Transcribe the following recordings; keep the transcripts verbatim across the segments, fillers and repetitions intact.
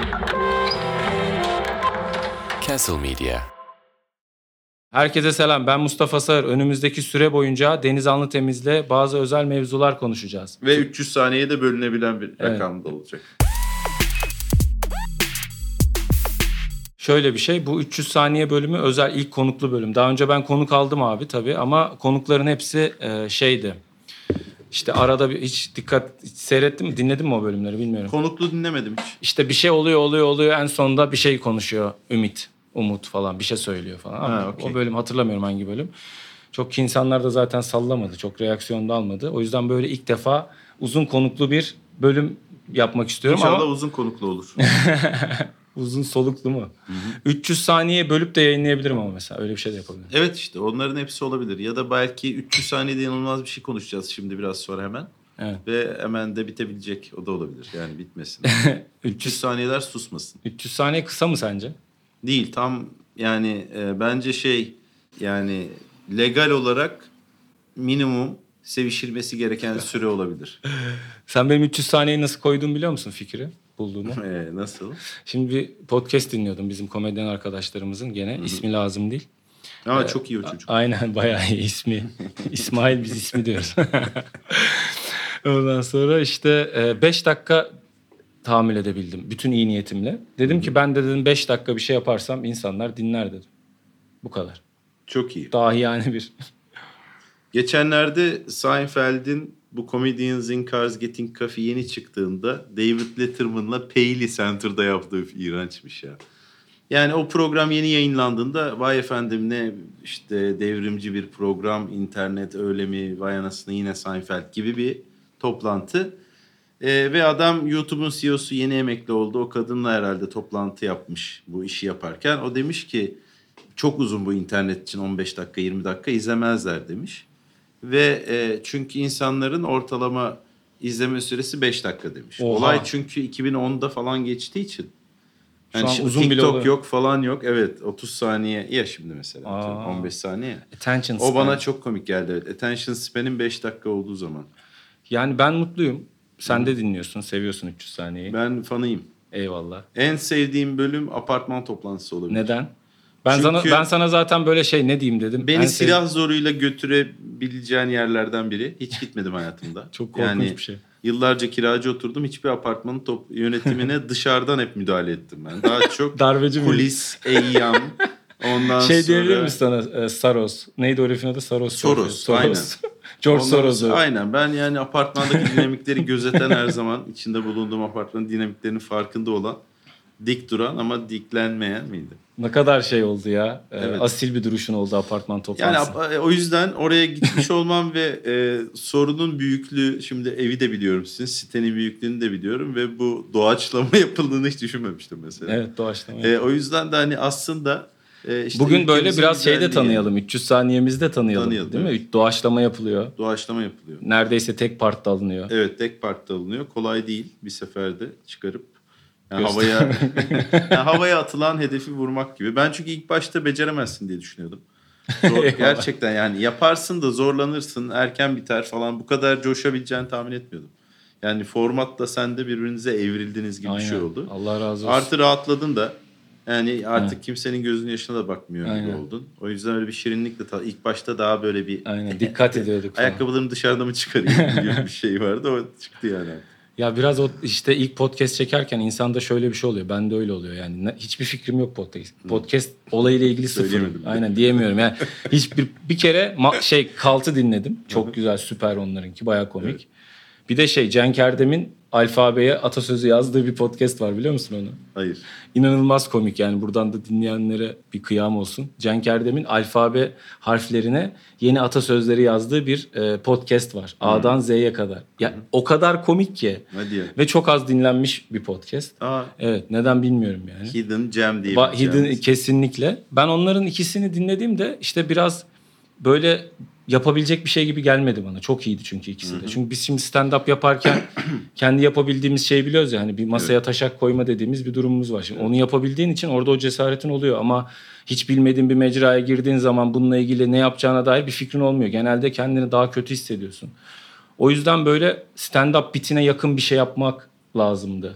Castle Media. Herkese selam. Ben Mustafa Sağır. Önümüzdeki süre boyunca Deniz Anlıtemiz'le bazı özel mevzular konuşacağız. Ve üç yüz saniyeye de bölünebilen bir Evet. rakam da olacak. Şöyle bir şey, bu üç yüz saniye bölümü özel ilk konuklu bölüm. Daha önce ben konuk aldım abi tabii ama konukların hepsi e, şeydi. İşte arada bir hiç dikkat hiç seyrettin mi, dinledin mi o bölümleri bilmiyorum. Konuklu dinlemedim hiç. İşte bir şey oluyor oluyor oluyor en sonunda bir şey konuşuyor Ümit. Umut falan bir şey söylüyor falan. Ama Ha, okay. O bölüm hatırlamıyorum hangi bölüm. Çok ki insanlar da zaten sallamadı. Çok reaksiyon da almadı. O yüzden böyle ilk defa uzun konuklu bir bölüm yapmak istiyorum İnşallah ama uzun konuklu olur. uzun soluklu mu? Hı hı. üç yüz saniye bölüp de yayınlayabilirim ama mesela öyle bir şey de yapabilirim. Evet işte onların hepsi olabilir. Ya da belki üç yüz saniyede inanılmaz bir şey konuşacağız şimdi biraz sonra hemen. Evet. Ve hemen de bitebilecek. O da olabilir. Yani bitmesin. üç yüz saniyeler susmasın. üç yüz saniye kısa mı sence? Değil tam yani e, bence şey yani legal olarak minimum sevişilmesi gereken süre olabilir. Sen benim üç yüz saniyeyi nasıl koyduğumu biliyor musun fikri? Bulduğumu. Ee, nasıl? Şimdi bir podcast dinliyordum bizim komedyen arkadaşlarımızın gene. Hı-hı. İsmi lazım değil. Ama ee, çok iyi o çocuk. Aynen bayağı iyi ismi. İsmail biz ismi diyoruz. Ondan sonra işte beş dakika tahammül edebildim. Bütün iyi niyetimle. Dedim Hı-hı. ki ben de dedim beş dakika bir şey yaparsam insanlar dinler dedim. Bu kadar. Çok iyi. Dahi yani bir. Geçenlerde Seinfeld'in bu Comedians in Cars Getting Coffee yeni çıktığında David Letterman'la Paley Center'da yaptığı iğrençmiş ya. Yani o program yeni yayınlandığında vay efendim ne işte devrimci bir program, internet öyle mi, vay anasını yine Seinfeld gibi bir toplantı. Ee, ve adam YouTube'un C E O'su yeni emekli oldu. O kadınla herhalde toplantı yapmış bu işi yaparken. O demiş ki çok uzun bu internet için on beş dakika yirmi dakika izlemezler demiş. Ve e, çünkü insanların ortalama izleme süresi beş dakika demiş. Oha. Olay çünkü iki bin onda falan geçtiği için. Yani şu an uzun TikTok bile yok falan yok. Evet otuz saniye ya şimdi mesela. Aa. on beş saniye. Attention o span. bana çok komik geldi. Evet. Attention span'in beş dakika olduğu zaman. Yani ben mutluyum. Sen Hı. de dinliyorsun, seviyorsun üç yüz saniyeyi. Ben fanıyım. Eyvallah. En sevdiğim bölüm apartman toplantısı olabilir. Neden? Ben Çünkü sana ben sana zaten böyle şey ne diyeyim dedim. Beni ben silah sev... zoruyla götürebileceğin yerlerden biri. Hiç gitmedim hayatımda. Çok korkunç yani, bir şey. Yıllarca kiracı oturdum. Hiçbir apartmanın top yönetimine dışarıdan hep müdahale ettim ben. Daha çok darbeci kulis, eyyam. Ondan şey sonra... diyebilir misin sana e, Saros? Neydi o herifin adı? Saros. Soros. Soros. Aynen. George Soros'u. Aynen. Ben yani apartmandaki dinamikleri gözeten her zaman içinde bulunduğum apartmanın dinamiklerinin farkında olan, dik duran ama diklenmeyen miydi? Ne kadar şey oldu ya. Evet. Asil bir duruşun oldu apartman toplantısı. Yani o yüzden oraya gitmiş olmam ve e, sorunun büyüklüğü, şimdi evi de biliyorum sizin, sitenin büyüklüğünü de biliyorum ve bu doğaçlama yapıldığını hiç düşünmemiştim mesela. Evet doğaçlama. E, o yüzden de hani aslında e, işte bugün böyle biraz şey de tanıyalım. üç yüz saniyemizde tanıyalım, tanıyalım değil evet. mi? Doğaçlama yapılıyor. Doğaçlama yapılıyor. Neredeyse tek partta alınıyor. Evet tek partta alınıyor. Kolay değil bir seferde çıkarıp. Yani havaya yani havaya atılan hedefi vurmak gibi. Ben çünkü ilk başta beceremezsin diye düşünüyordum. Zor, gerçekten yani yaparsın da zorlanırsın, erken biter falan. Bu kadar coşabileceğini tahmin etmiyordum. Yani formatla sen de birbirinize evrildiniz gibi Aynen. bir şey oldu. Allah razı olsun. Artı rahatladın da. Yani artık evet. kimsenin gözünün yaşına da bakmıyor Aynen. gibi oldun. O yüzden öyle bir şirinlikle ta- ilk başta daha böyle bir Aynen. dikkat ediyorduk. Ayakkabılarımı dışarıda mı çıkarayım gibi bir şey vardı. O çıktı yani. Ya biraz o işte ilk podcast çekerken insanda şöyle bir şey oluyor. Bende öyle oluyor yani. Ne, hiçbir fikrim yok podcast. Podcast olayıyla ilgili sıfır. Aynen diyemiyorum. Yani hiçbir bir kere ma- şey Kalt'ı dinledim. Çok güzel, süper onlarınki. Bayağı komik. Evet. Bir de şey Cenk Erdem'in alfabeye atasözü yazdığı bir podcast var biliyor musun onu? Hayır. İnanılmaz komik yani buradan da dinleyenlere bir kıyam olsun. Cenk Erdem'in alfabe harflerine yeni atasözleri yazdığı bir e, podcast var. Hmm. A'dan Z'ye kadar. Ya hmm. o kadar komik ki. Hadi ya. Ve çok az dinlenmiş bir podcast. Aa. Evet, neden bilmiyorum yani. Hidden Gem diye ba- Hidden kesinlikle. Ben onların ikisini dinlediğimde işte biraz böyle yapabilecek bir şey gibi gelmedi bana. Çok iyiydi çünkü ikisi de. Hı hı. Çünkü biz şimdi stand-up yaparken kendi yapabildiğimiz şeyi biliyoruz ya. Hani bir masaya evet. taşak koyma dediğimiz bir durumumuz var. Şimdi evet. onu yapabildiğin için orada o cesaretin oluyor. Ama hiç bilmediğin bir mecraya girdiğin zaman bununla ilgili ne yapacağına dair bir fikrin olmuyor. Genelde kendini daha kötü hissediyorsun. O yüzden böyle stand-up bitine yakın bir şey yapmak lazımdı.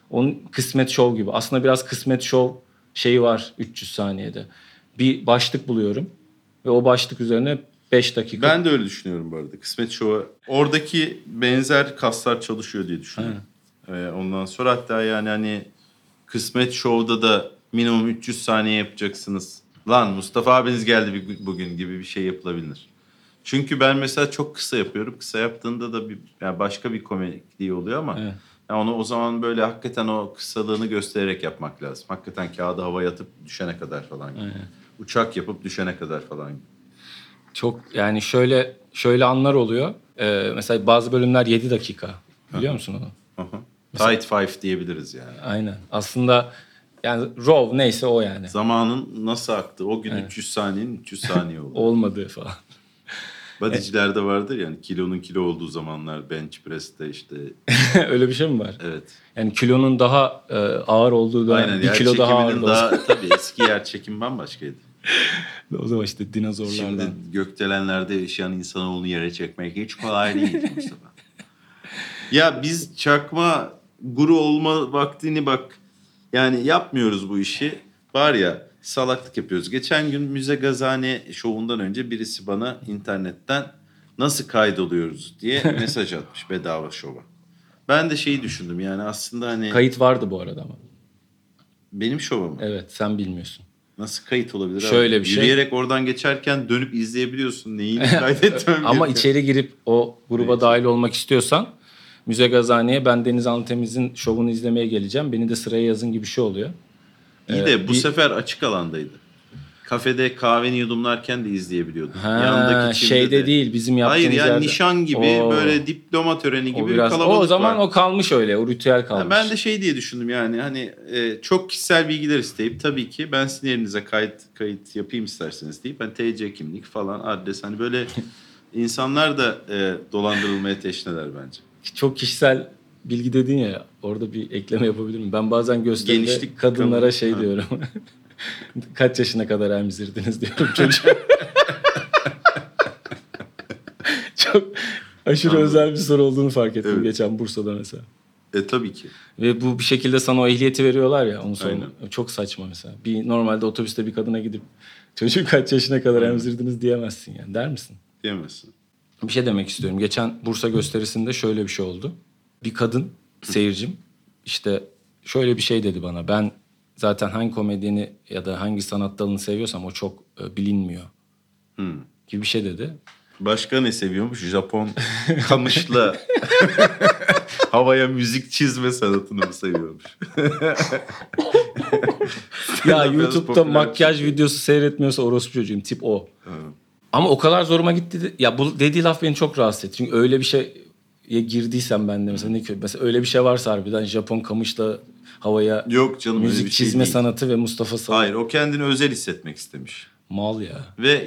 Onun kısmet şov gibi. Aslında biraz kısmet şov şeyi var üç yüz saniyede. Bir başlık buluyorum ve o başlık üzerine beş dakika. Ben de öyle düşünüyorum bu arada. Kısmet şova. Oradaki benzer kaslar çalışıyor diye düşünüyorum. Ee, ondan sonra hatta yani hani kısmet şovda da minimum üç yüz saniye yapacaksınız. Lan Mustafa abiniz geldi bugün gibi bir şey yapılabilir. Çünkü ben mesela çok kısa yapıyorum. Kısa yaptığında da bir, yani başka bir komikliği oluyor ama Evet. yani onu o zaman böyle hakikaten o kısalığını göstererek yapmak lazım. Hakikaten kağıdı havaya atıp düşene kadar falan gibi. Evet. Uçak yapıp düşene kadar falan gibi. Çok yani şöyle şöyle anlar oluyor. Ee, mesela bazı bölümler yedi dakika. Biliyor musun onu? Aha. Tight five diyebiliriz yani. Aynen. Aslında yani raw neyse o yani. Zamanın nasıl aktı? O gün Evet. üç yüz saniyenin üç yüz saniye oldu. Olmadı falan. Bodycilerde vardır yani kilonun kilo olduğu zamanlar bench press'te işte. Öyle bir şey mi var? Evet. Yani kilonun daha e, ağır olduğu dönem. Aynen. Bir Yer kilo daha ağır. çekiminin daha tabii eski yer çekim bambaşkaydı. O zaman işte dinozorlardan. Şimdi gökdelenlerde yaşayan insanoğlunu yere çekmek hiç kolay değil Mustafa. Ya biz çakma guru olma vaktini bak yani yapmıyoruz bu işi. Var ya salaklık yapıyoruz. Geçen gün Müze Gazane şovundan önce birisi bana internetten nasıl kaydoluyoruz diye mesaj atmış bedava şova. Ben de şeyi düşündüm yani aslında hani... Kayıt vardı bu arada ama. Benim şova mı? Evet sen bilmiyorsun. Nasıl kayıt olabilir? Şöyle abi? bir şey. Yürüyerek oradan geçerken dönüp izleyebiliyorsun. Neyini kaydetmem Ama gerekiyor. içeri girip o gruba Evet. dahil olmak istiyorsan Müze Gazani'ye ben Deniz Anlatemiz'in şovunu izlemeye geleceğim. Beni de sıraya yazın gibi bir şey oluyor. İyi Ee, de bu bir- sefer açık alandaydı. Kafede kahveni yudumlarken de izleyebiliyordun. Ha, Yanındaki çimde şeyde de. değil bizim yaptığımız Hayır yani yerde. nişan gibi Oo. böyle diploma töreni O gibi bir biraz kalabalık o zaman var. o kalmış öyle. O ritüel kalmış. Ha, ben de şey diye düşündüm yani hani e, çok kişisel bilgiler isteyip tabii ki ben sizin yerinize kayıt kayıt yapayım isterseniz deyip ben T C kimlik falan adres hani böyle insanlar da e, dolandırılmaya teşneler bence. Çok kişisel bilgi dedin ya orada bir ekleme yapabilir miyim? Ben bazen gösteride Genişlik kadınlara kalın- şey ha. diyorum. Kaç yaşına kadar emzirdiniz diyorum çocuğa. Çok aşırı Anladım. özel bir soru olduğunu fark ettim Evet. geçen Bursa'da mesela. E tabii ki. Ve bu bir şekilde sana o ehliyeti veriyorlar ya onu sonra. Aynen. Çok saçma mesela. Bir normalde otobüste bir kadına gidip çocuk kaç yaşına kadar Aynen. emzirdiniz diyemezsin yani. Der misin? Diyemezsin. Bir şey demek istiyorum. Geçen Bursa gösterisinde şöyle bir şey oldu. Bir kadın seyircim işte şöyle bir şey dedi bana. Ben zaten hangi komedyeni ya da hangi sanat dalını seviyorsam o çok e, bilinmiyor Hmm. gibi bir şey dedi. Başka ne seviyormuş? Japon kamışla havaya müzik çizme sanatını mı seviyormuş? Ya Biraz YouTube'da popüler makyaj çünkü. videosu seyretmiyorsa orospu çocuğum tip o. Ha. Ama o kadar zoruma gitti. de- Ya bu dediği laf beni çok rahatsız etti. Çünkü öyle bir şeye girdiysem ben de mesela ne kötü. Mesela öyle bir şey varsa harbiden Japon kamışla havaya Yok canım öyle müzik bir şey çizme değil. sanatı ve Mustafa Sal. Hayır o kendini özel hissetmek istemiş. Mal ya. Ve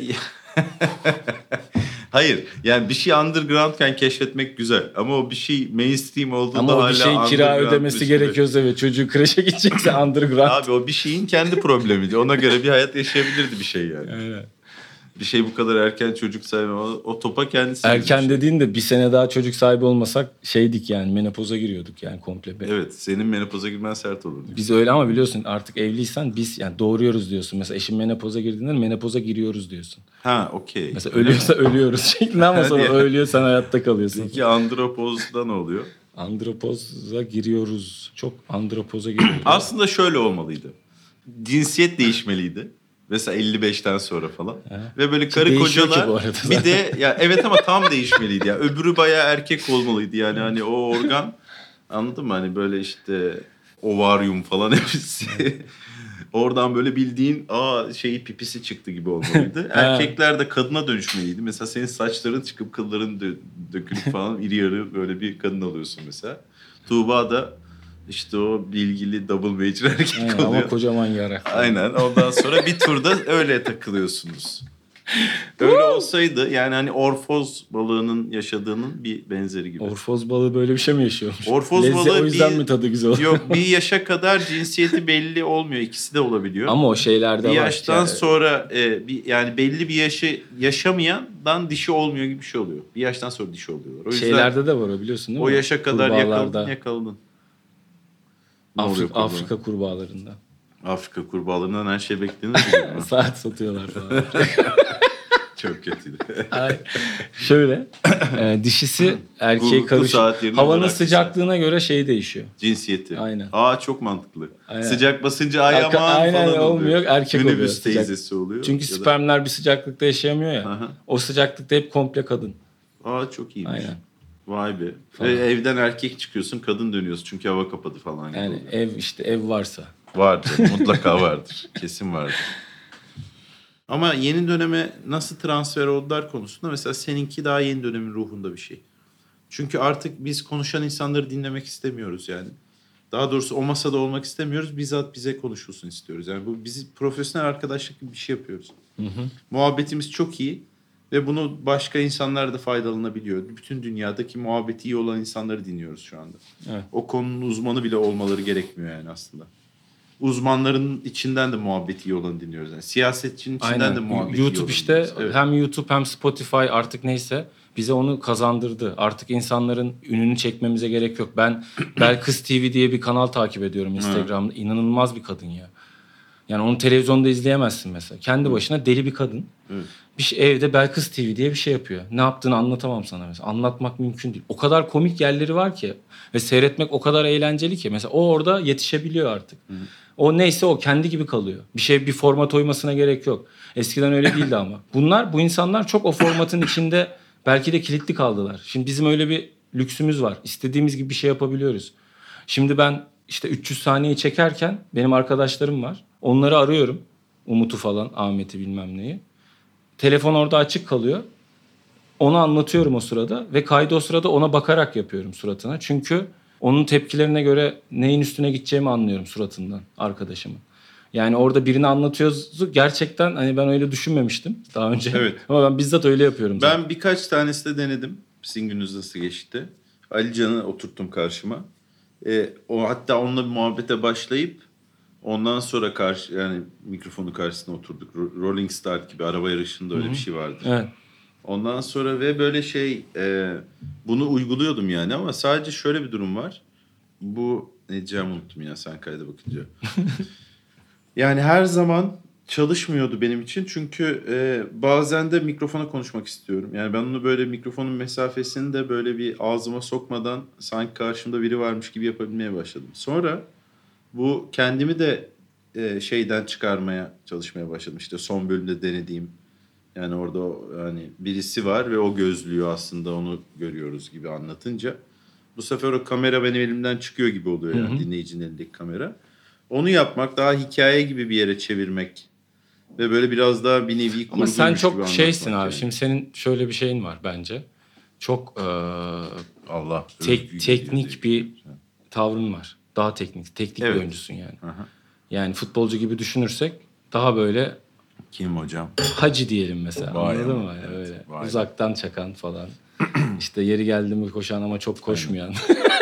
hayır yani bir şey undergroundken keşfetmek güzel ama o bir şey mainstream olduğunda Ama o hala bir şey kira underground ödemesi bir şey. gerekiyorsa ve çocuğu kreşe gidecekse underground. Abi o bir şeyin kendi problemiydi. Ona göre bir hayat yaşayabilirdi bir şey yani. Aynen. Bir şey bu kadar erken çocuk sahibi o, o topa kendisi. Erken bir şey. dediğin de bir sene daha çocuk sahibi olmasak şeydik yani menopoza giriyorduk yani komple. Evet senin menopoza girmen sert olurdu. Biz öyle ama biliyorsun artık evliysen biz yani doğuruyoruz diyorsun. Mesela eşim menopoza girdiğinde menopoza giriyoruz diyorsun. Ha okey. Mesela ölüyorsa ölüyoruz şeklinde ama sonra Hadi. ölüyor sen hayatta kalıyorsun. Peki andropozda ne oluyor? Andropoza giriyoruz. Çok andropoza giriyoruz. Aslında şöyle olmalıydı. Cinsiyet değişmeliydi. Mesela elli beşten sonra falan. Ve böyle karı değişiyor ki bu kocalar arada bir zaten. de ya evet ama tam değişmeliydi ya. Öbürü bayağı erkek olmalıydı yani hani o organ anladın mı? Hani böyle işte ovaryum falan hepsi. Oradan böyle bildiğin aa şeyi pipisi çıktı gibi olmalıydı. Erkekler de kadına dönüşmeliydi. Mesela senin saçların çıkıp kılların dö- dökülüp falan iri yarı böyle bir kadın oluyorsun mesela. Tuğba da işte o bilgili double major erkek Aynen, oluyor. ama kocaman yarak. Aynen. Ondan sonra bir turda öyle takılıyorsunuz. Öyle olsaydı yani hani orfoz balığının yaşadığının bir benzeri gibi. Orfoz balığı böyle bir şey mi yaşıyormuş? Orfoz Lezze balığı o yüzden bir- mi tadı güzel oluyor? Yok bir yaşa kadar cinsiyeti belli olmuyor. İkisi de olabiliyor. Ama o şeylerde bir var. yaştan Yani sonra e, bir, yani belli bir yaşı yaşamayandan dişi olmuyor gibi bir şey oluyor. Bir yaştan sonra dişi oluyorlar. O yüzden şeylerde de var o biliyorsun değil mi? o yaşa kadar Kurbağalarda. yakaladın yakaladın. Afrika, kurbağa. Afrika kurbağalarından. Afrika kurbağalarından her şey beklenir. Saat satıyorlar falan. Çok kötüydü. Ay, şöyle e, dişisi erkeğe Bu- bu karışık. saat yerine Havanın bıraktı sıcaklığına göre şey değişiyor. Cinsiyeti. Aynen. Aa çok mantıklı. Aynen. Sıcak basınca ay Arka- aman aynen falan olmuyor, oluyor. erkek oluyor, Minibüs sıcak. teyzesi oluyor. Çünkü Ya da- spermler bir sıcaklıkta yaşayamıyor ya. Aha. O sıcaklıkta hep komple kadın. Aa çok iyiymiş. Aynen. Vay be. Falan. Ve evden erkek çıkıyorsun, kadın dönüyorsun çünkü hava kapadı falan gibi Yani oluyor. ev işte ev varsa. Vardır. Mutlaka vardır. Kesin vardır. Ama yeni döneme nasıl transfer oldular konusunda mesela seninki daha yeni dönemin ruhunda bir şey. Çünkü artık biz konuşan insanları dinlemek istemiyoruz yani. Daha doğrusu o masada olmak istemiyoruz. Bizzat bize konuşulsun istiyoruz. Yani bu bizi profesyonel arkadaşlık gibi bir şey yapıyoruz. Hı hı. Muhabbetimiz çok iyi ve bunu başka insanlar da faydalanabiliyor. Bütün dünyadaki muhabbeti iyi olan insanları dinliyoruz şu anda. Evet. O konunun uzmanı bile olmaları gerekmiyor yani aslında. Uzmanların içinden de muhabbeti iyi olanı dinliyoruz. Yani siyasetçinin içinden Aynen. de muhabbeti iyi YouTube olanı işte dinliyoruz. Evet. hem YouTube hem Spotify artık neyse bize onu kazandırdı. Artık insanların ününü çekmemize gerek yok. Ben Belkıs T V diye bir kanal takip ediyorum Instagram'da. İnanılmaz bir kadın ya. Yani onu televizyonda izleyemezsin mesela. Kendi başına deli bir kadın. Evet. Bir şey, evde Belkıs T V diye bir şey yapıyor. Ne yaptığını anlatamam sana mesela. Anlatmak mümkün değil. O kadar komik yerleri var ki ve seyretmek o kadar eğlenceli ki mesela o orada yetişebiliyor artık. Hı. O neyse o kendi gibi kalıyor. Bir şey bir format uymasına gerek yok. Eskiden öyle değildi ama. Bunlar bu insanlar çok o formatın içinde belki de kilitli kaldılar. Şimdi bizim öyle bir lüksümüz var. İstediğimiz gibi bir şey yapabiliyoruz. Şimdi ben işte üç yüz saniyeyi çekerken benim arkadaşlarım var. Onları arıyorum. Umut'u falan, Ahmet'i bilmem neyi. Telefon orada açık kalıyor. Onu anlatıyorum o sırada ve kaydı o sırada ona bakarak yapıyorum suratına. Çünkü onun tepkilerine göre neyin üstüne gideceğimi anlıyorum suratından arkadaşımın. Yani orada birini anlatıyoruz. Gerçekten hani ben öyle düşünmemiştim daha önce. Evet. Ama ben bizzat öyle yapıyorum. Ben zaten. birkaç tanesi de denedim. Sizin gününüz nasıl geçti? Ali Can'ı oturttum karşıma. Ee, o hatta onunla bir muhabbete başlayıp ondan sonra karşı yani mikrofonu karşısına oturduk. Ro- Rolling Start gibi araba yarışında öyle Hı-hı. bir şey vardı. Evet. Ondan sonra ve böyle şey e, bunu uyguluyordum yani ama sadece şöyle bir durum var. Bu ne diyeceğimi unuttum ya sen kayda bakınca. Yani her zaman çalışmıyordu benim için çünkü e, bazen de mikrofona konuşmak istiyorum. Yani ben onu böyle mikrofonun mesafesini de böyle bir ağzıma sokmadan sanki karşımda biri varmış gibi yapabilmeye başladım. Sonra bu kendimi de e, şeyden çıkarmaya çalışmaya başladım. İşte son bölümde denediğim yani orada o, hani birisi var ve o gözlüyor aslında onu görüyoruz gibi anlatınca. Bu sefer o kamera benim elimden çıkıyor gibi oluyor yani, dinleyicinin elindeki kamera. Onu yapmak daha hikaye gibi bir yere çevirmek ve böyle biraz daha bir nevi kurguymuş Ama sen gibi çok anlatmak şeysin abi. yani. Şimdi senin şöyle bir şeyin var bence. Çok eee, Allah tek, övgü teknik geliyor. bir tavrın var. Daha teknik. Teknik Evet. bir oyuncusun yani. Aha. Yani futbolcu gibi düşünürsek daha böyle Kim hocam? hacı diyelim mesela. Vay Anladın ama, mı? evet, Öyle. vay. Uzaktan çakan falan. İşte yeri geldi mi koşan ama çok koşmayan.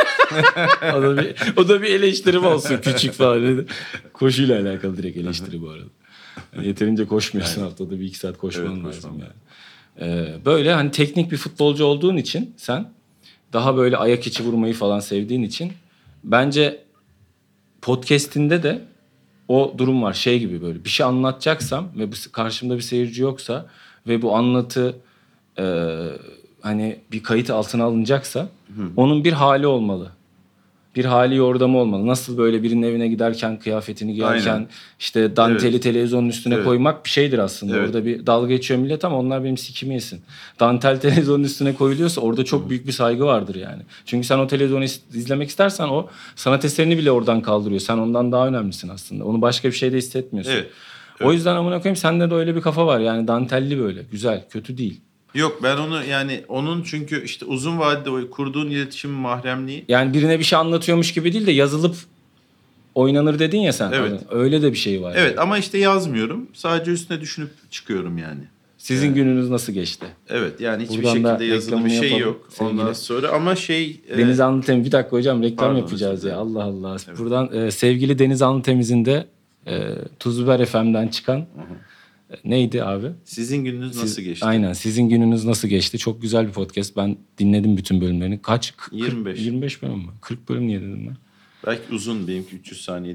o da bir o da bir eleştirim olsun küçük falan. Koşuyla alakalı direkt eleştiri bu arada. Yani yeterince koşmuyorsun, haftada bir iki saat koşman Evet, lazım koşmam. yani. Ee, böyle hani teknik bir futbolcu olduğun için sen daha böyle ayak içi vurmayı falan sevdiğin için bence podcast'inde de o durum var. Şey gibi böyle bir şey anlatacaksam ve bu karşımda bir seyirci yoksa ve bu anlatı e, hani bir kayıt altına alınacaksa onun bir hali olmalı. Bir hali yordamı olmalı. Nasıl böyle birinin evine giderken kıyafetini giyerken Aynen. işte danteli Evet. televizyonun üstüne Evet. koymak bir şeydir aslında. Evet. Orada bir dalga geçiyor millet ama onlar benim sikimi yesin. Dantel televizyonun üstüne koyuluyorsa orada çok büyük bir saygı vardır yani. Çünkü sen o televizyonu is- izlemek istersen o sanat eserini bile oradan kaldırıyor. Sen ondan daha önemlisin aslında. Onu başka bir şeyde hissetmiyorsun. Evet. O yüzden amına koyayım sende de öyle bir kafa var. Yani dantelli böyle. Güzel. Kötü değil. Yok ben onu yani onun çünkü işte uzun vadede o kurduğun iletişim mahremliği. Yani birine bir şey anlatıyormuş gibi değil de yazılıp oynanır dedin ya sen. Evet. Hani öyle de bir şey var. Evet yani. ama işte yazmıyorum. Sadece üstüne düşünüp çıkıyorum yani. Sizin Evet. gününüz nasıl geçti? Evet yani hiçbir Buradan da şekilde yazılı bir reklamını şey yapalım yok. Ondan sevgili. sonra ama şey... e, Deniz Anlıtemiz. Bir dakika hocam reklam Pardon, yapacağız özür ya. dilerim. Allah Allah. Evet. Buradan e, sevgili Deniz Anlıtemiz'in de e, Tuz Biber F M'den çıkan e, neydi abi? Sizin gününüz Siz- nasıl geçti? Aynen. Sizin gününüz nasıl geçti? Çok güzel bir podcast. Ben dinledim bütün bölümlerini. Kaç? kırk, yirmi beş. yirmi beş bölüm mü? kırk bölüm niye dedim ben? Belki uzun, benimki üç yüz saniye.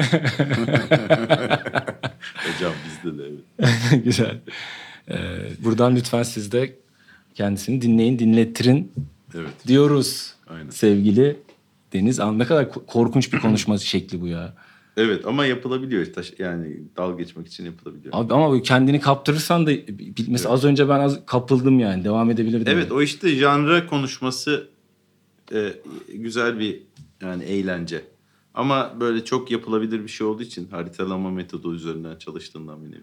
Hocam bizde de evet. Güzel. Ee, buradan lütfen siz de kendisini dinleyin, dinlettirin Evet. diyoruz. Aynen. Sevgili Deniz. Ne kadar korkunç bir konuşma şekli bu ya. Evet ama yapılabiliyor. Yani dalga geçmek için yapılabiliyor. Abi ama kendini kaptırırsan da mesela evet. Az önce ben az kapıldım yani. Devam edebilirdim. Evet yani. O işte janra konuşması e, güzel bir yani eğlence. Ama böyle çok yapılabilir bir şey olduğu için haritalama metodu üzerinden çalıştığından bir nevi.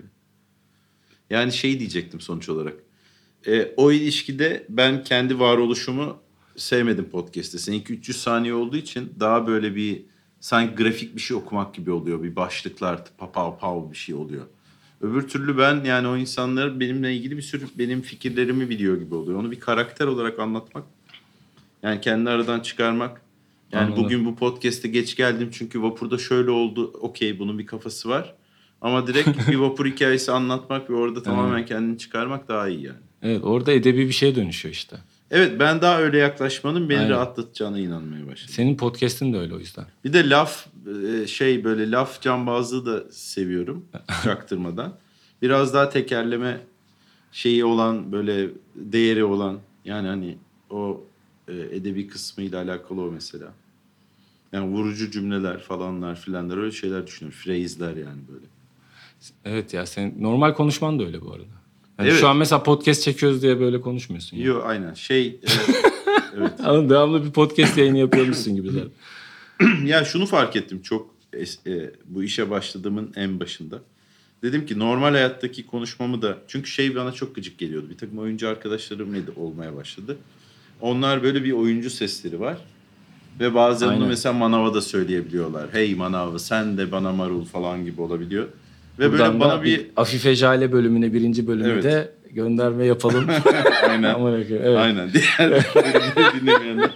Yani şey diyecektim sonuç olarak. E, o ilişkide ben kendi varoluşumu sevmedim podcast'te. Seninki üç yüz saniye olduğu için daha böyle bir sanki grafik bir şey okumak gibi oluyor. Bir başlıklar papav pav bir şey oluyor. Öbür türlü ben yani o insanlar benimle ilgili bir sürü benim fikirlerimi biliyor gibi oluyor. Onu bir karakter olarak anlatmak. Yani kendi aradan çıkarmak. Yani Anladım. Bugün bu podcast'e geç geldim çünkü vapurda şöyle oldu. Okey bunun bir kafası var. Ama direkt bir vapur hikayesi anlatmak ve orada tamamen kendini çıkarmak daha iyi yani. Evet orada edebi bir şeye dönüşüyor işte. Evet ben daha öyle yaklaşmanın beni Aynen. rahatlatacağına inanmaya başladım. Senin podcast'in de öyle o yüzden. Bir de laf şey böyle laf cambazlığı da seviyorum çaktırmadan. Biraz daha tekerleme şeyi olan böyle değeri olan yani hani o edebi kısmıyla alakalı o mesela. Yani vurucu cümleler falanlar filanlar öyle şeyler düşünüyorum. Phrase'ler yani böyle. Evet ya sen normal konuşman da öyle bu arada. Yani evet. Şu an mesela podcast çekiyoruz diye böyle konuşmuyorsun. Yok yani. aynen şey. Evet. evet. Ama devamlı bir podcast yayını yapıyormuşsun gibi zaten. Ya şunu fark ettim çok e, bu işe başladığımın en başında. Dedim ki normal hayattaki konuşmamı da çünkü şey bana çok gıcık geliyordu. Bir takım oyuncu arkadaşlarım neydi olmaya başladı. Onlar böyle bir oyuncu sesleri var. Ve bazen Aynen. bunu mesela manava da söyleyebiliyorlar. Hey manavı sen de bana marul falan gibi olabiliyor. Ve Buradan böyle bana bir... bir Afife Jale bölümüne birinci bölümü evet. de gönderme yapalım. Aynen. evet. Aynen. Diğer bölümleri dinlemeyenler.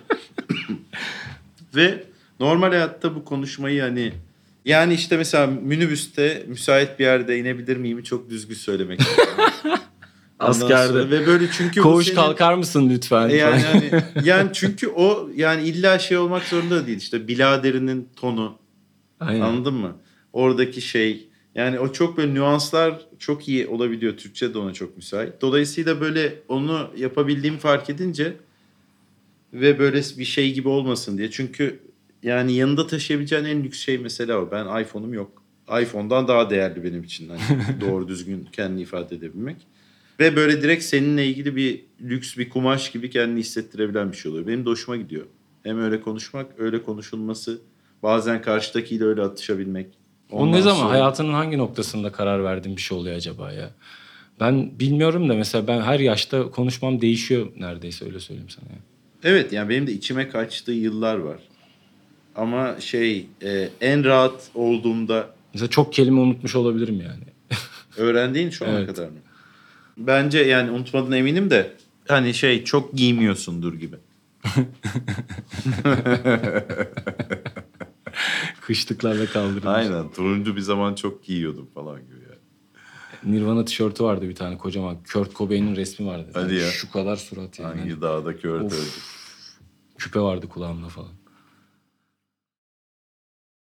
Ve normal hayatta bu konuşmayı hani yani işte mesela minibüste müsait bir yerde inebilir miyim çok düzgün söylemek lazım. Askerde. Ve böyle çünkü koğuş senin... kalkar mısın lütfen? Yani, yani yani çünkü o yani illa şey olmak zorunda değil işte biladerinin tonu. Aynen. Anladın mı? Oradaki şey yani o çok böyle nüanslar çok iyi olabiliyor. Türkçe de ona çok müsait. Dolayısıyla böyle onu yapabildiğimi fark edince ve böyle bir şey gibi olmasın diye. Çünkü yani yanında taşıyabileceğin en lüks şey mesela o. Ben iPhone'um yok. iPhone'dan daha değerli benim için. Hani doğru düzgün kendini ifade edebilmek. Ve böyle direkt seninle ilgili bir lüks bir kumaş gibi kendini hissettirebilen bir şey oluyor. Benim de hoşuma gidiyor. Hem öyle konuşmak, öyle konuşulması, bazen karşıdakiyle öyle atışabilmek. Ondan o ne zaman sonra... hayatının hangi noktasında karar verdiğin bir şey oluyor acaba ya? Ben bilmiyorum da mesela ben her yaşta konuşmam değişiyor neredeyse öyle söyleyeyim sana. Ya. Evet yani benim de içime kaçtığı yıllar var. Ama şey e, en rahat olduğumda... Mesela çok kelime unutmuş olabilirim yani. Öğrendiğin şu ana evet. kadar mı? Bence yani unutmadığına eminim de hani şey çok giymiyorsundur gibi. Kışlıklarla kaldırılmış. Aynen turuncu bir zaman çok giyiyordum falan gibi yani. Nirvana tişörtü vardı bir tane kocaman. Kurt Cobain'in resmi vardı. Hadi yani ya. Şu kadar surat yani. Hangi dağda Kurt öldü. Küpe vardı kulağımda falan.